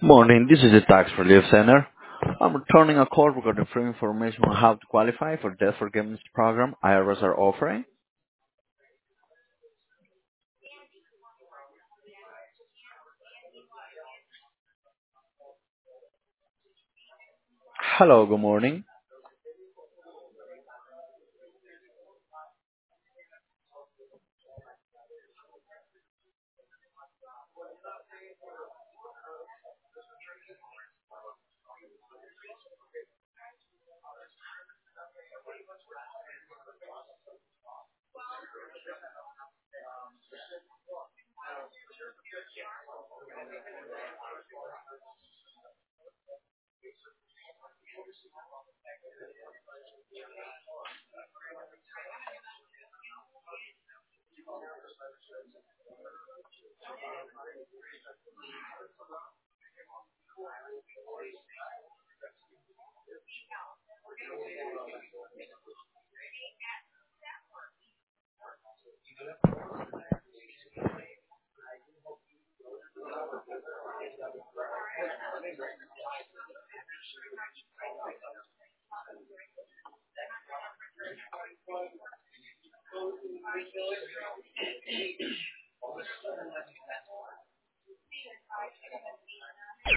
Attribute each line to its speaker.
Speaker 1: Morning, this is the Tax Relief Center. I'm returning a call regarding free information on how to qualify for debt forgiveness program IRS are offering. Hello, good morning.